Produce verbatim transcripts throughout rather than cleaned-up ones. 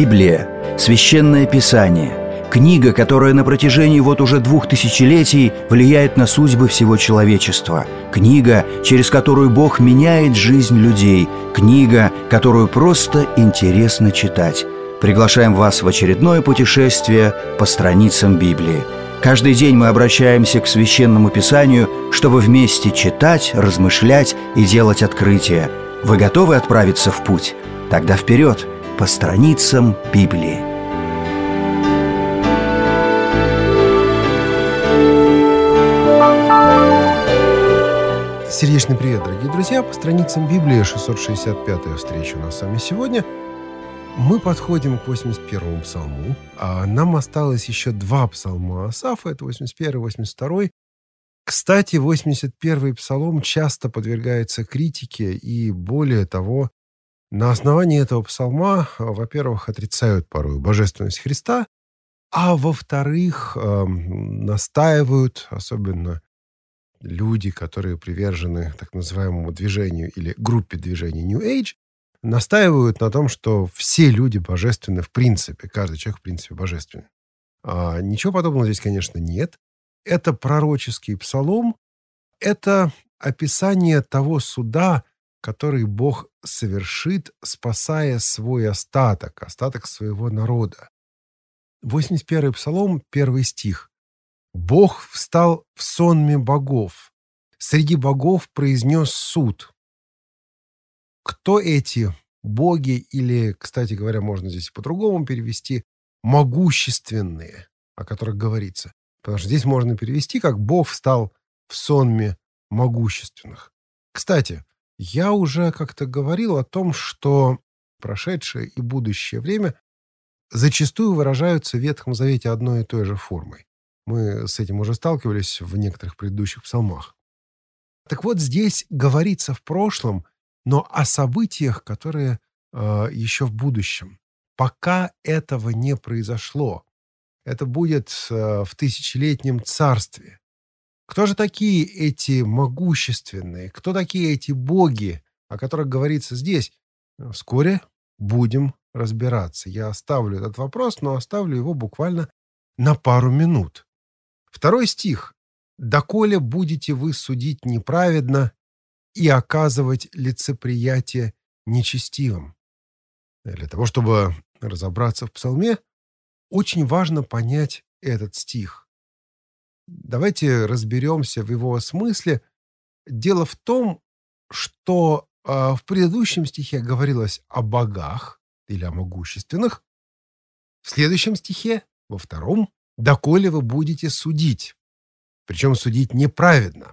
Библия – священное писание, книга, которая на протяжении вот уже двух тысячелетий влияет на судьбы всего человечества, книга, через которую Бог меняет жизнь людей, книга, которую просто интересно читать. Приглашаем вас в очередное путешествие по страницам Библии. Каждый день мы обращаемся к Священному Писанию, чтобы вместе читать, размышлять и делать открытия. Вы готовы отправиться в путь? Тогда вперед, по страницам Библии. Сердечный привет, дорогие друзья! По страницам Библии, шестьсот шестьдесят пятая встреча у нас с вами сегодня. Мы подходим к восемьдесят первому псалму, а нам осталось еще два псалма Асафа, это восемьдесят первый, восемьдесят второй. Кстати, восемьдесят первый псалом часто подвергается критике, и более того, на основании этого псалма, во-первых, отрицают порой божественность Христа, а во-вторых, э, настаивают, особенно люди, которые привержены так называемому движению или группе движений New Age, настаивают на том, что все люди божественны в принципе, каждый человек в принципе божественный. А ничего подобного здесь, конечно, нет. Это пророческий псалом, это описание того суда, который Бог совершит, спасая свой остаток, остаток своего народа. восемьдесят первый псалом, первый стих. «Бог встал в сонме богов, среди богов произнес суд». Кто эти боги, или, кстати говоря, можно здесь и по-другому перевести, могущественные, о которых говорится? Потому что здесь можно перевести, как «Бог встал в сонме могущественных». Кстати, я уже как-то говорил о том, что прошедшее и будущее время зачастую выражаются в Ветхом Завете одной и той же формой. Мы с этим уже сталкивались в некоторых предыдущих псалмах. Так вот, здесь говорится в прошлом, но о событиях, которые э, еще в будущем. Пока этого не произошло. Это будет э, в тысячелетнем царстве. Кто же такие эти могущественные? Кто такие эти боги, о которых говорится здесь? Вскоре будем разбираться. Я оставлю этот вопрос, но оставлю его буквально на пару минут. Второй стих. «Доколе будете вы судить неправедно и оказывать лицеприятие нечестивым». Для того, чтобы разобраться в псалме, очень важно понять этот стих. Давайте разберемся в его смысле. Дело в том, что э, в предыдущем стихе говорилось о богах или о могущественных. В следующем стихе, во втором, «доколе вы будете судить», причем судить неправедно.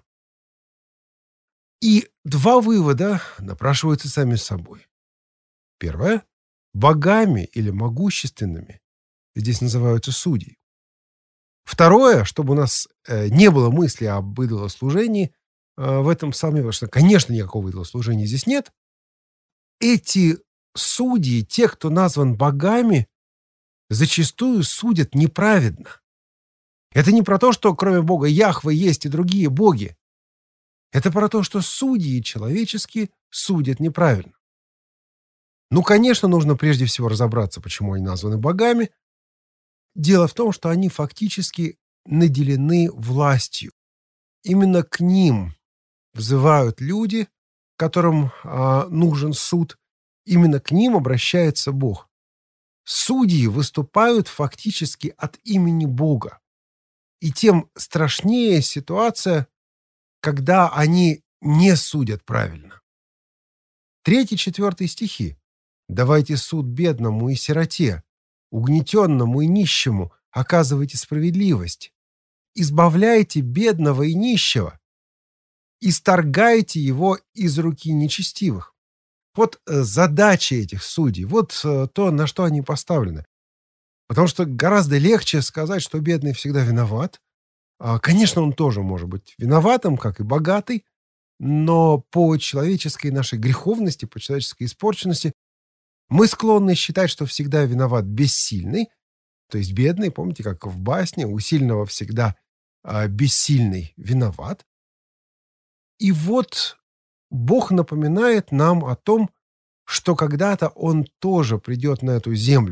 И два вывода напрашиваются сами собой. Первое. Богами или могущественными здесь называются судьи. Второе, чтобы у нас э, не было мысли об идолослужении э, в этом псалме, потому что, конечно, никакого идолослужения здесь нет. Эти судьи, те, кто назван богами, зачастую судят неправедно. Это не про то, что кроме Бога Яхве есть и другие боги. Это про то, что судьи человеческие судят неправильно. Ну, конечно, нужно прежде всего разобраться, почему они названы богами. Дело в том, что они фактически наделены властью. Именно к ним взывают люди, которым а, нужен суд. Именно к ним обращается Бог. Судьи выступают фактически от имени Бога. И тем страшнее ситуация, когда они не судят правильно. Третий, четвертый стихи. «Давайте суд бедному и сироте, угнетенному и нищему, оказывайте справедливость. Избавляйте бедного и нищего, исторгайте его из руки нечестивых». Вот задача этих судей, вот то, на что они поставлены. Потому что гораздо легче сказать, что бедный всегда виноват. Конечно, он тоже может быть виноватым, как и богатый, но по человеческой нашей греховности, по человеческой испорченности мы склонны считать, что всегда виноват бессильный, то есть бедный, помните, как в басне, у сильного всегда а, бессильный виноват. И вот Бог напоминает нам о том, что когда-то Он тоже придет на эту землю,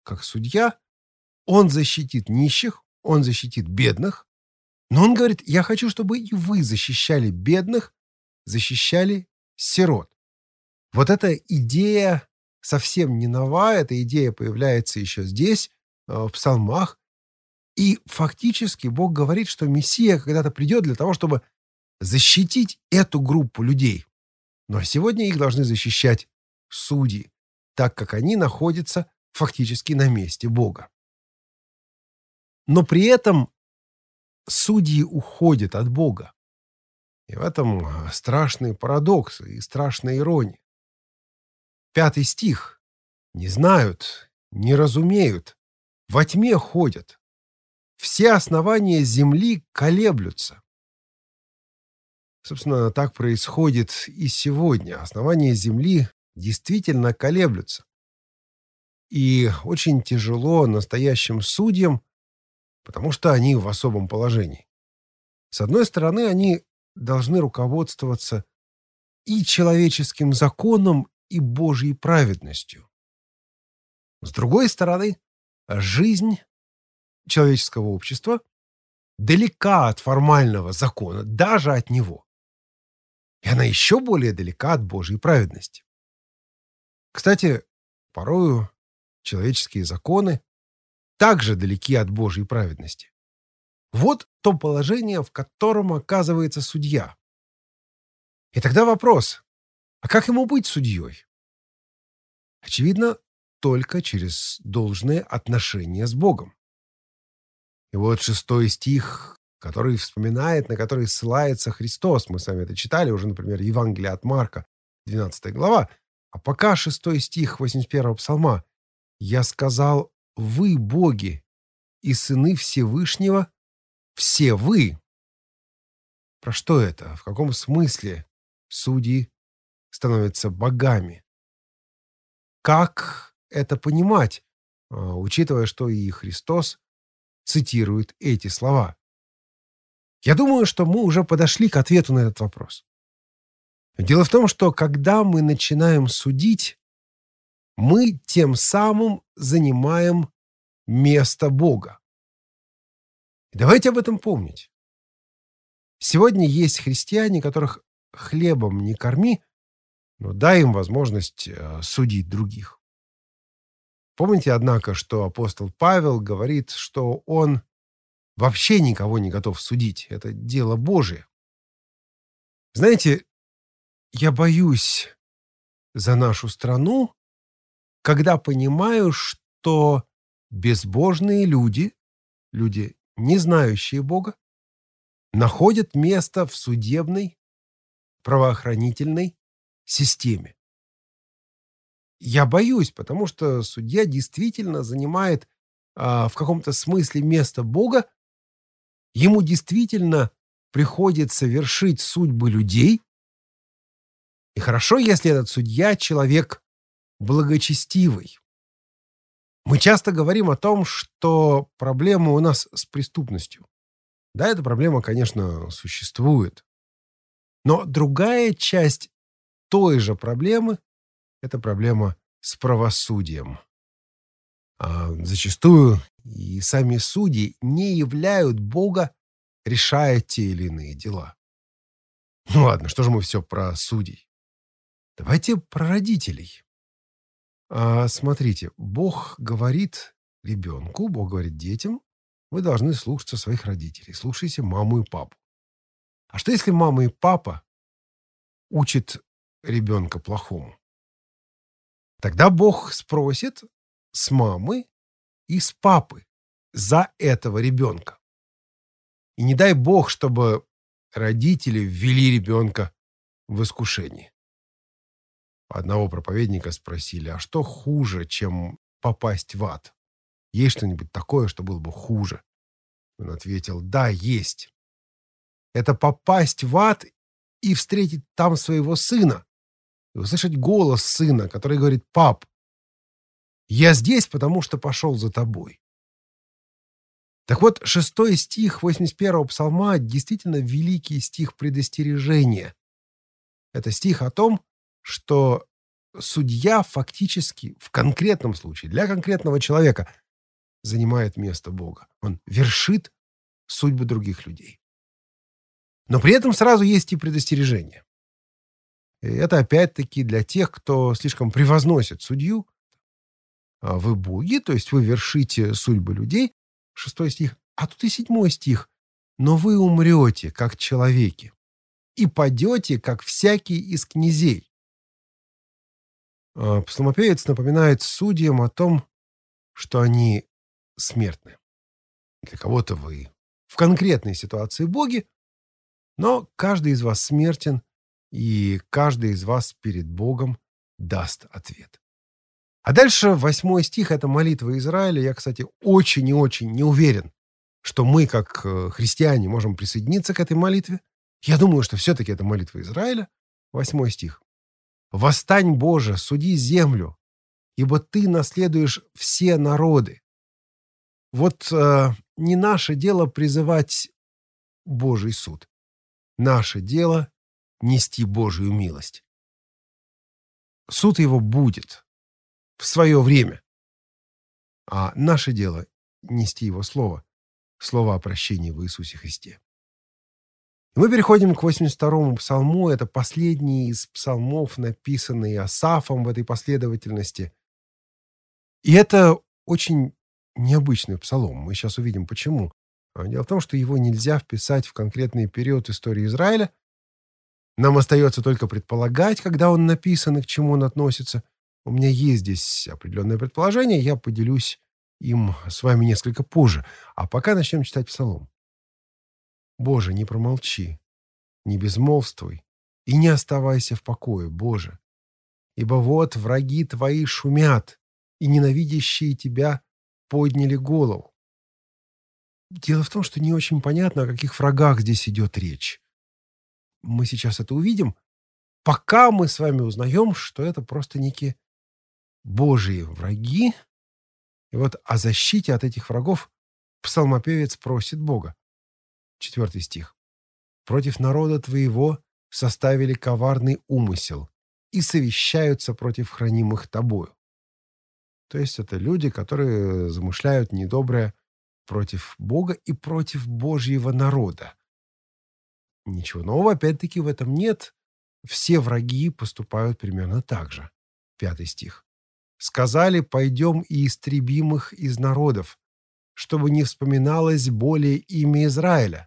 как судья, он защитит нищих, он защитит бедных, но он говорит, я хочу, чтобы и вы защищали бедных, защищали сирот. Вот эта идея совсем не новая, эта идея появляется еще здесь, в псалмах, и фактически Бог говорит, что Мессия когда-то придет для того, чтобы защитить эту группу людей. Но сегодня их должны защищать судьи, так как они находятся фактически на месте Бога. Но при этом судьи уходят от Бога. И в этом страшный парадокс и страшная ирония. Пятый стих. «Не знают, не разумеют, во тьме ходят. Все основания земли колеблются». Собственно, так происходит и сегодня. Основания земли действительно колеблются. И очень тяжело настоящим судьям, потому что они в особом положении. С одной стороны, они должны руководствоваться и человеческим законом, и Божьей праведностью. С другой стороны, жизнь человеческого общества далека от формального закона, даже от него. И она еще более далека от Божьей праведности. Кстати, порою человеческие законы также далеки от Божьей праведности. Вот то положение, в котором оказывается судья. И тогда вопрос, а как ему быть судьей? Очевидно, только через должное отношение с Богом. И вот шестой стих, который вспоминает, на который ссылается Христос. Мы с вами это читали уже, например, Евангелие от Марка, двенадцатая глава. А пока шестой стих восемьдесят первого псалма. «Я сказал, вы, боги, и сыны Всевышнего, все вы». Про что это? В каком смысле судьи становятся богами? Как это понимать, учитывая, что и Христос цитирует эти слова? Я думаю, что мы уже подошли к ответу на этот вопрос. Дело в том, что когда мы начинаем судить, мы тем самым занимаем место Бога. И давайте об этом помнить. Сегодня есть христиане, которых хлебом не корми, но дай им возможность судить других. Помните, однако, что апостол Павел говорит, что он вообще никого не готов судить. Это дело Божие. Знаете, я боюсь за нашу страну, когда понимаю, что безбожные люди, люди, не знающие Бога, находят место в судебной, правоохранительной системе. Я боюсь, потому что судья действительно занимает а, в каком-то смысле место Бога. Ему действительно приходится вершить судьбы людей. И хорошо, если этот судья человек благочестивый. Мы часто говорим о том, что проблема у нас с преступностью. Да, эта проблема, конечно, существует. Но другая часть той же проблемы – это проблема с правосудием. А зачастую и сами судьи не являют Бога, решая те или иные дела. Ну ладно, что же мы все про судей? Давайте про родителей. А, смотрите, Бог говорит ребенку, Бог говорит детям, вы должны слушаться своих родителей. Слушайте маму и папу. А что если мама и папа учат ребенка плохому? Тогда Бог спросит с мамы и с папы за этого ребенка. И не дай Бог, чтобы родители ввели ребенка в искушение. Одного проповедника спросили, а что хуже, чем попасть в ад? Есть что-нибудь такое, что было бы хуже? Он ответил, да, есть. Это попасть в ад и встретить там своего сына. И услышать голос сына, который говорит, пап, я здесь, потому что пошел за тобой. Так вот, шестой стих восемьдесят первого псалма действительно великий стих предостережения. Это стих о том, что судья фактически в конкретном случае, для конкретного человека, занимает место Бога. Он вершит судьбы других людей. Но при этом сразу есть и предостережение. И это опять-таки для тех, кто слишком превозносит судью. А вы боги, то есть вы вершите судьбы людей. Шестой стих. А тут и седьмой стих. Но вы умрете, как человеки, и падете, как всякий из князей. А псалмопевец напоминает судьям о том, что они смертны. Для кого-то вы в конкретной ситуации боги, но каждый из вас смертен, и каждый из вас перед Богом даст ответ. А дальше восьмой стих — это молитва Израиля. Я, кстати, очень и очень не уверен, что мы, как христиане, можем присоединиться к этой молитве. Я думаю, что все-таки это молитва Израиля. Восьмой стих. «Восстань, Боже, суди землю, ибо Ты наследуешь все народы». Вот э, не наше дело призывать Божий суд. Наше дело — нести Божию милость. Суд его будет в свое время. А наше дело — нести его слово. Слово о прощении в Иисусе Христе. И мы переходим к восемьдесят второму псалму. Это последний из псалмов, написанный Асафом в этой последовательности. И это очень необычный псалом. Мы сейчас увидим, почему. Дело в том, что его нельзя вписать в конкретный период истории Израиля. Нам остается только предполагать, когда он написан и к чему он относится. У меня есть здесь определенное предположение. Я поделюсь им с вами несколько позже. А пока начнем читать псалом. «Боже, не промолчи, не безмолвствуй и не оставайся в покое, Боже. Ибо вот враги твои шумят, и ненавидящие тебя подняли голову». Дело в том, что не очень понятно, о каких врагах здесь идет речь. Мы сейчас это увидим, пока мы с вами узнаем, что это просто некие Божьи враги. И вот о защите от этих врагов псалмопевец просит Бога. Четвертый стих. «Против народа твоего составили коварный умысел и совещаются против хранимых тобою». То есть это люди, которые замышляют недоброе против Бога и против Божьего народа. Ничего нового, опять-таки, в этом нет. Все враги поступают примерно так же. Пятый стих. «Сказали, пойдем и истребим их из народов, чтобы не вспоминалось более имя Израиля».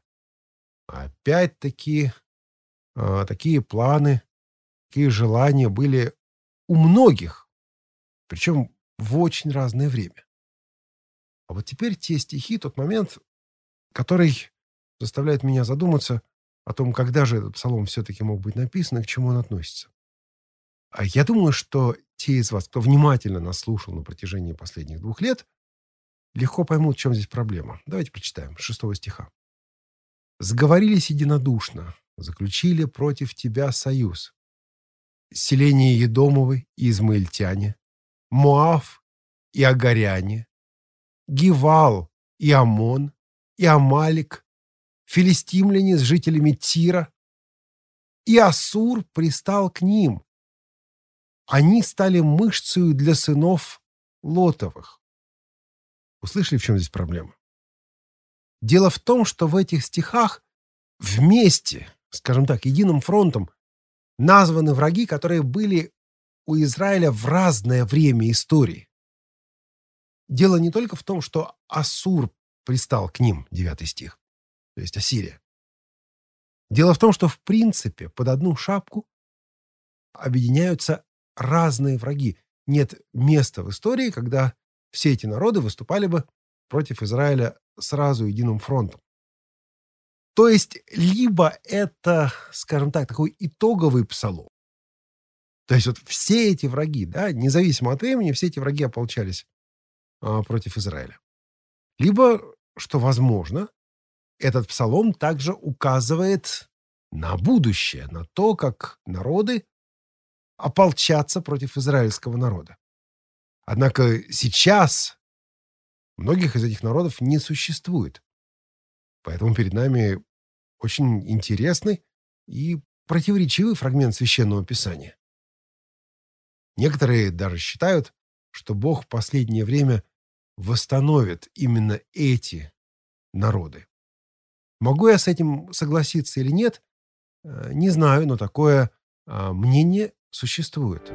Опять-таки, э, такие планы, такие желания были у многих, причем в очень разное время. А вот теперь те стихи, тот момент, который заставляет меня задуматься о том, когда же этот псалом все-таки мог быть написан и к чему он относится. А я думаю, что те из вас, кто внимательно нас слушал на протяжении последних двух лет, легко поймут, в чем здесь проблема. Давайте прочитаем с шестого стиха. «Сговорились единодушно, заключили против тебя союз. Селение Едомовы и измаильтяне, Моав и Агаряне, Гивал и Амон, и Амалик, филистимляне с жителями Тира, и Ассур пристал к ним. Они стали мышцею для сынов Лотовых». Услышали, в чем здесь проблема? Дело в том, что в этих стихах вместе, скажем так, единым фронтом названы враги, которые были у Израиля в разное время истории. Дело не только в том, что Ассур пристал к ним, девятый стих, то есть Ассирия. Дело в том, что в принципе под одну шапку объединяются разные враги. Нет места в истории, когда все эти народы выступали бы против Израиля сразу единым фронтом. То есть либо это, скажем так, такой итоговый псалом. То есть вот все эти враги, да, независимо от времени, все эти враги ополчались а, против Израиля. Либо, что возможно, этот псалом также указывает на будущее, на то, как народы ополчатся против израильского народа. Однако сейчас многих из этих народов не существует. Поэтому перед нами очень интересный и противоречивый фрагмент Священного Писания. Некоторые даже считают, что Бог в последнее время восстановит именно эти народы. Могу я с этим согласиться или нет, э, не знаю, но такое э, мнение существует.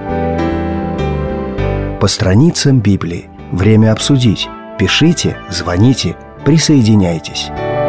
По страницам Библии. Время обсудить. Пишите, звоните, присоединяйтесь.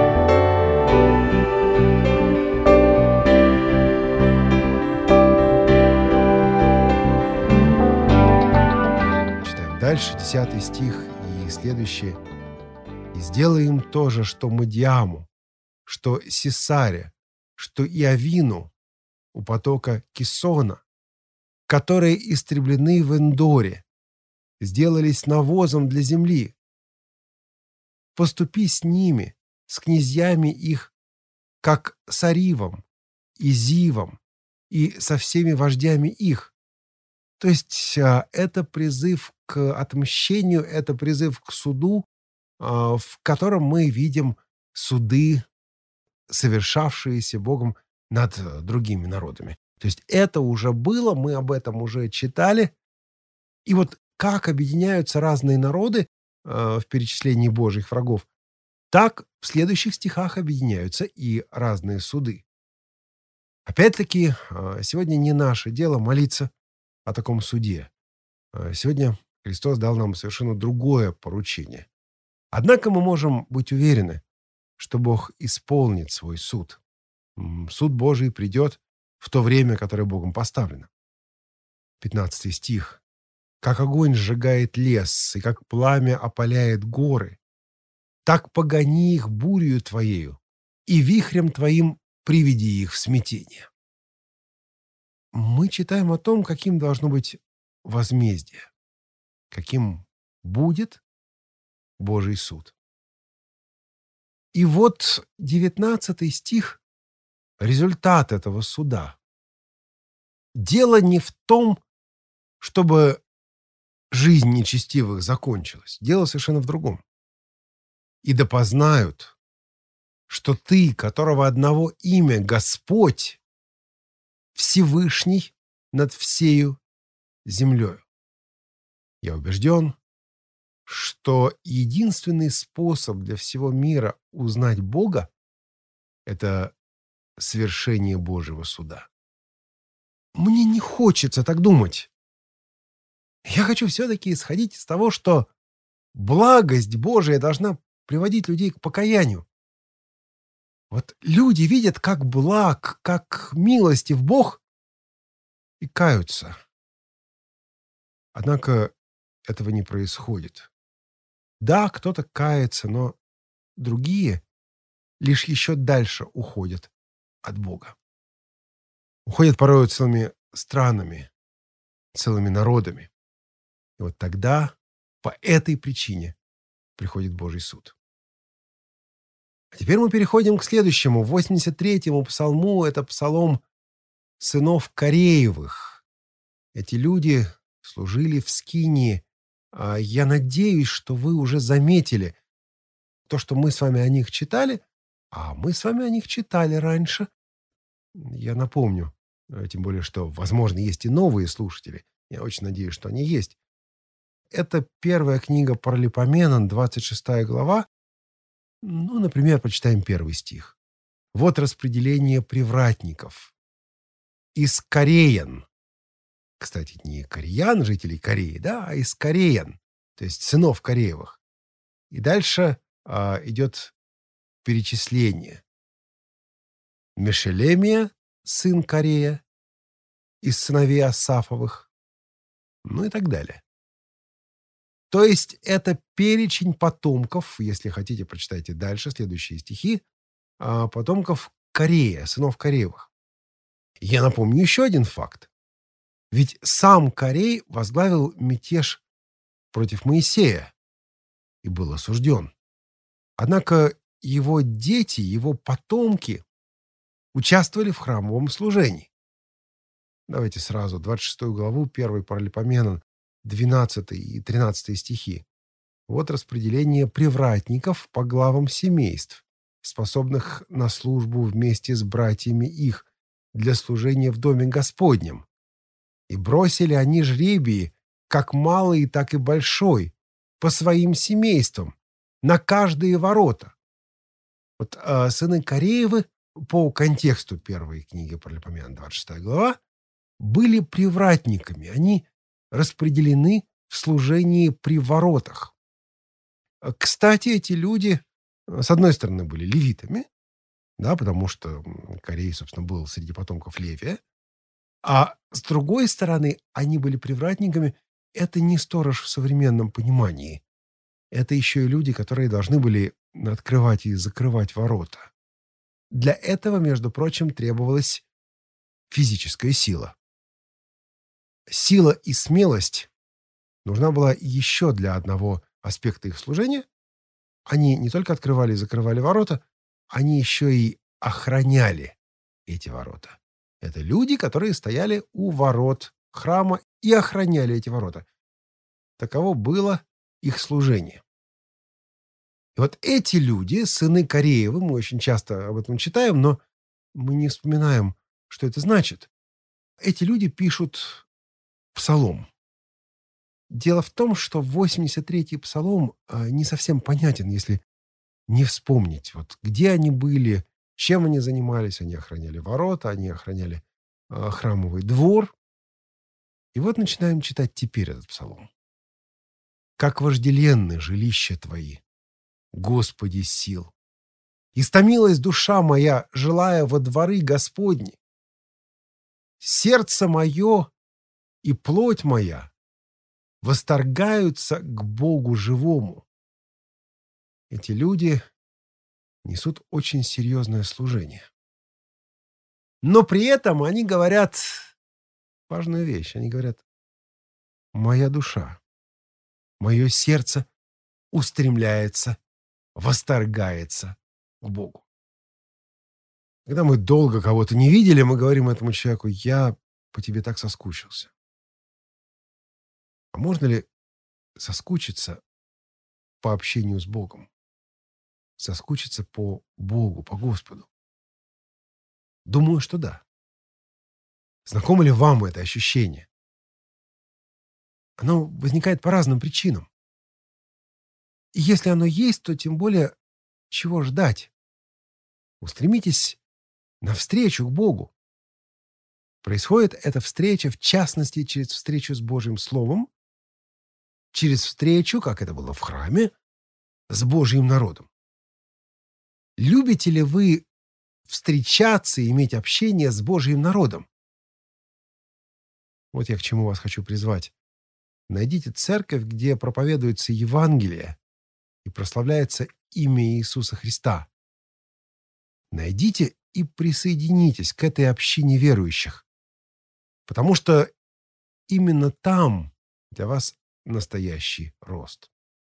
Читаем дальше, десятый стих и следующий. «И сделаем то же, что Мадиаму, что Сисаре, что Иовину у потока Кисона, которые истреблены в Эндоре, сделались навозом для земли. Поступи с ними, с князьями их, как с Аривом и Зивом, и со всеми вождями их». То есть а, это призыв к отмщению, это призыв к суду, а, в котором мы видим суды, совершавшиеся Богом над э, другими народами. То есть это уже было, мы об этом уже читали. И вот как объединяются разные народы э, в перечислении Божьих врагов, так в следующих стихах объединяются и разные суды. Опять-таки, э, сегодня не наше дело молиться о таком суде. Э, Сегодня Христос дал нам совершенно другое поручение. Однако мы можем быть уверены, что Бог исполнит свой суд. М, Суд Божий придет в то время, которое Богом поставлено. Пятнадцатый стих. «Как огонь сжигает лес, и как пламя опаляет горы, так погони их бурею твоею, и вихрем твоим приведи их в смятение». Мы читаем о том, каким должно быть возмездие, каким будет Божий суд. И вот девятнадцатый стих — результат этого суда. Дело не в том, чтобы жизнь нечестивых закончилась. Дело совершенно в другом. «И да познают, что ты, которого одного имя Господь, Всевышний над всею землею». Я убежден, что единственный способ для всего мира узнать Бога — это свершение Божьего суда. Мне не хочется так думать. Я хочу все-таки исходить из того, что благость Божия должна приводить людей к покаянию. Вот люди видят, как благ, как милостив Бог, и каются. Однако этого не происходит. Да, кто-то кается, но другие лишь еще дальше уходят от Бога. Уходят порой целыми странами, целыми народами. И вот тогда по этой причине приходит Божий суд. А теперь мы переходим к следующему, восемьдесят третьему псалму. Это псалом сынов Кореевых. Эти люди служили в Скинии. А Я надеюсь, что вы уже заметили то, что мы с вами о них читали, а мы с вами о них читали раньше. Я напомню, э, тем более, что, возможно, есть и новые слушатели. Я очень надеюсь, что они есть. Это первая книга Паралипоменон, двадцать шестая глава. Ну, например, почитаем первый стих. «Вот распределение привратников. Из кореян». Кстати, не кореян, жителей Кореи, да, а из кореян, то есть сынов Кореевых. И дальше а, идет перечисление. Мешелемия, сын Корея, из сыновей Асафовых, ну и так далее. То есть это перечень потомков, если хотите, прочитайте дальше следующие стихи, а, потомков Корея, сынов Кореевых. Я напомню еще один факт. Ведь сам Корей возглавил мятеж против Моисея и был осужден. Однако его дети, его потомки участвовали в храмовом служении. Давайте сразу двадцать шестую главу, первый Паралипоменон, двенадцатый и тринадцатый стихи. Вот распределение привратников по главам семейств, способных на службу вместе с братьями их для служения в доме Господнем. И бросили они жребии, как малый, так и большой, по своим семействам, на каждые ворота. Вот э, сыны Кореевы, по контексту первой книги Паралипоменон, двадцать шестая глава, были привратниками. Они распределены в служении при воротах. Э, Кстати, эти люди, э, с одной стороны, были левитами, да, потому что м, Корей, собственно, был среди потомков Левия, а с другой стороны, они были привратниками. Это не сторож в современном понимании. Это еще и люди, которые должны были открывать и закрывать ворота. Для этого, между прочим, требовалась физическая сила. Сила и смелость нужна была еще для одного аспекта их служения. Они не только открывали и закрывали ворота, они еще и охраняли эти ворота. Это люди, которые стояли у ворот храма и охраняли эти ворота. Таково было их служение. И вот эти люди, сыны Кореевы, мы очень часто об этом читаем, но мы не вспоминаем, что это значит. Эти люди пишут псалом. Дело в том, что восемьдесят третий псалом а, не совсем понятен, если не вспомнить, вот где они были, чем они занимались. Они охраняли ворота, они охраняли а, храмовый двор. И вот начинаем читать теперь этот псалом. «Как вожделенны жилища Твои, Господи сил! Истомилась душа моя, желая во дворы Господни. Сердце мое и плоть моя восторгаются к Богу живому». Эти люди несут очень серьезное служение. Но при этом они говорят важную вещь. Они говорят: «Моя душа, мое сердце устремляется, восторгается к Богу». Когда мы долго кого-то не видели, мы говорим этому человеку: «Я по тебе так соскучился». А можно ли соскучиться по общению с Богом? Соскучиться по Богу, по Господу? Думаю, что да. Знакомо ли вам это ощущение? Оно возникает по разным причинам. И если оно есть, то тем более чего ждать? Устремитесь навстречу к Богу. Происходит эта встреча, в частности, через встречу с Божьим Словом, через встречу, как это было в храме, с Божьим народом. Любите ли вы встречаться и иметь общение с Божьим народом? Вот я к чему вас хочу призвать. Найдите церковь, где проповедуется Евангелие и прославляется имя Иисуса Христа. Найдите и присоединитесь к этой общине верующих, потому что именно там для вас настоящий рост.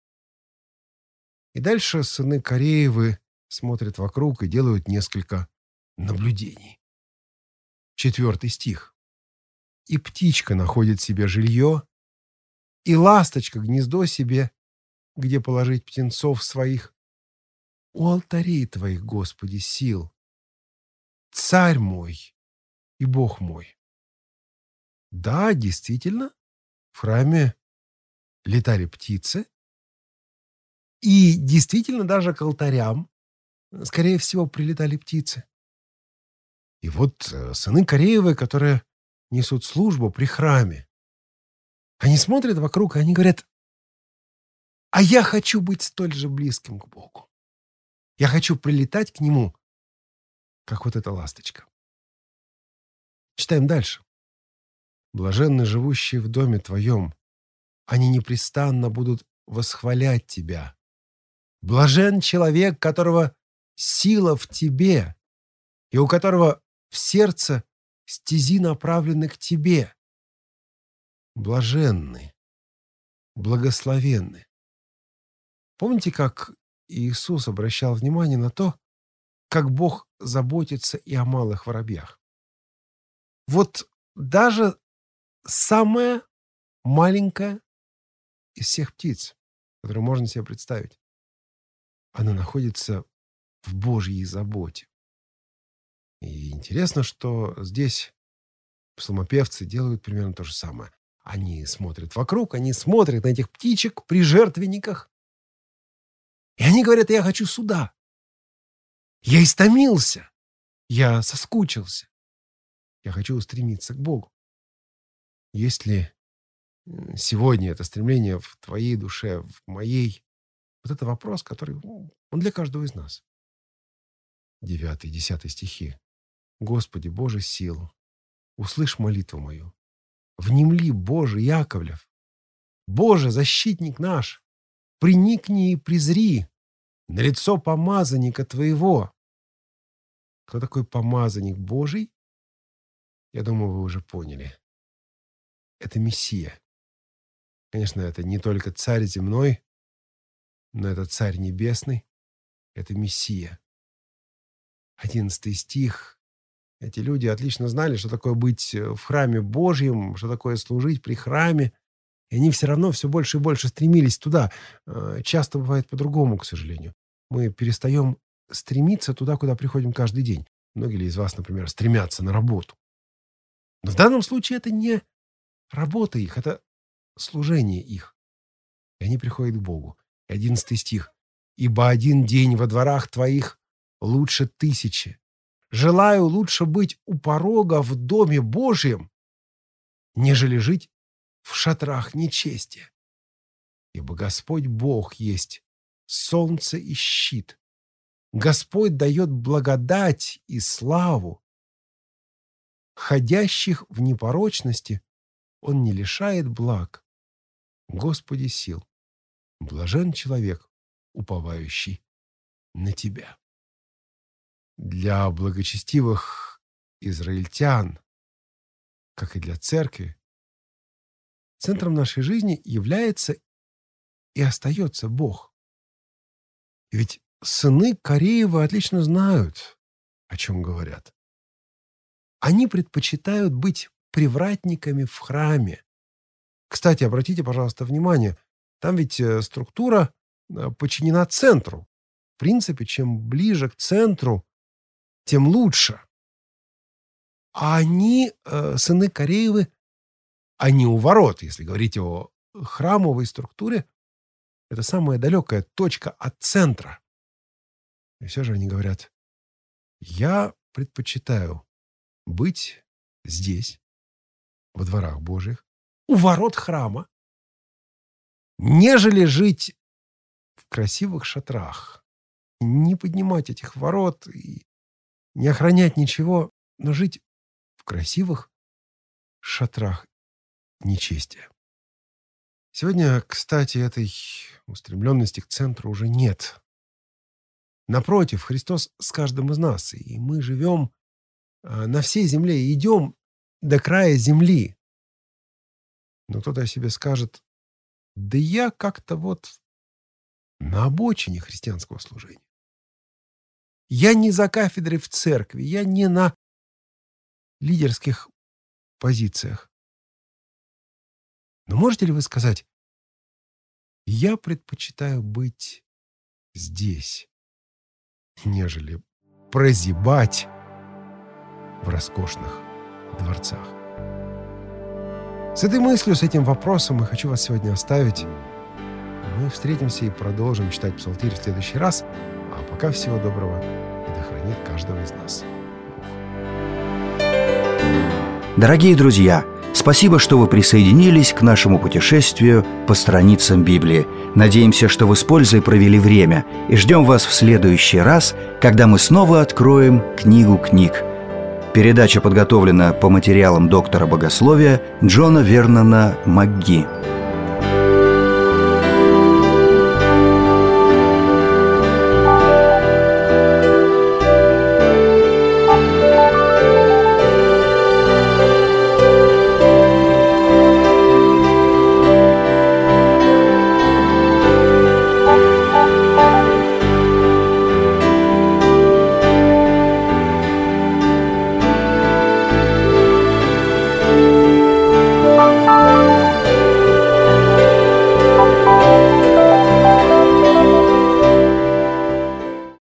И дальше сыны Кореевы смотрят вокруг и делают несколько наблюдений. Четвертый стих. «И птичка находит себе жилье, и ласточка гнездо себе, где положить птенцов своих. У алтарей Твоих, Господи, сил, Царь мой и Бог мой». Да, действительно, в храме летали птицы, и действительно даже к алтарям, скорее всего, прилетали птицы. И вот э, сыны Кореевы, которые несут службу при храме, они смотрят вокруг, и они говорят: «А я хочу быть столь же близким к Богу. Я хочу прилетать к Нему, как вот эта ласточка». Читаем дальше. «Блаженны живущие в доме Твоем, они непрестанно будут восхвалять Тебя. Блажен человек, которого сила в Тебе, и у которого в сердце стези направлены к Тебе. Блаженны, благословенны». Помните, как Иисус обращал внимание на то, как Бог заботится и о малых воробьях? Вот даже самая маленькая из всех птиц, которую можно себе представить, она находится в Божьей заботе. И интересно, что здесь Псалмопевцы делают примерно то же самое. Они смотрят вокруг, они смотрят на этих птичек при жертвенниках. И они говорят: я хочу сюда. Я истомился. Я соскучился. Я хочу устремиться к Богу. Есть ли сегодня это стремление в твоей душе, в моей? Вот это вопрос, который, он для каждого из нас. Девятый, десятый стихи. Господи, Боже сил, услышь молитву мою. Внемли, Боже, Яковлев. Боже, защитник наш, приникни и презри на лицо помазанника Твоего. Кто такой помазанник Божий? Я думаю, вы уже поняли. Это Мессия. Конечно, это не только царь земной, но это царь небесный. Это Мессия. Одиннадцатый стих. Эти люди отлично знали, что такое быть в храме Божьем, что такое служить при храме. И они все равно все больше и больше стремились туда. Часто бывает по-другому, к сожалению. Мы перестаем стремиться туда, куда приходим каждый день. Многие ли из вас, например, стремятся на работу? Но в данном случае это не работа их, это служение их. И они приходят к Богу. И одиннадцатый стих. «Ибо один день во дворах твоих лучше тысячи. Желаю лучше быть у порога в доме Божьем, нежели жить в шатрах нечестия. Ибо Господь Бог есть солнце и щит. Господь дает благодать и славу. Ходящих в непорочности Он не лишает благ. Господи сил, блажен человек, уповающий на Тебя». Для благочестивых израильтян, как и для церкви, центром нашей жизни является и остается Бог. И ведь сыны Кореева отлично знают, о чем говорят. Они предпочитают быть привратниками в храме. Кстати, обратите, пожалуйста, внимание, там ведь структура подчинена центру. В принципе, чем ближе к центру, тем лучше. А они, э, сыны Кореевы, они у ворот, если говорить о храмовой структуре, это самая далекая точка от центра. И все же они говорят: я предпочитаю быть здесь, во дворах Божьих, у ворот храма, нежели жить в красивых шатрах, не поднимать этих ворот и не охранять ничего, но жить в красивых шатрах нечестия. Сегодня, кстати, этой устремленности к центру уже нет. Напротив, Христос с каждым из нас, и мы живем на всей земле, и идем до края земли. Но кто-то о себе скажет: да я как-то вот на обочине христианского служения. Я не за кафедрой в церкви, я не на лидерских позициях. Но можете ли вы сказать: я предпочитаю быть здесь, нежели прозябать в роскошных дворцах? С этой мыслью, с этим вопросом я хочу вас сегодня оставить. Мы встретимся и продолжим читать Псалтирь в следующий раз. А пока всего доброго, и да хранит каждого из нас Бог. Дорогие друзья, спасибо, что вы присоединились к нашему путешествию по страницам Библии. Надеемся, что вы с пользой провели время, и ждем вас в следующий раз, когда мы снова откроем книгу книг. Передача подготовлена по материалам доктора богословия Джона Вернона МакГи.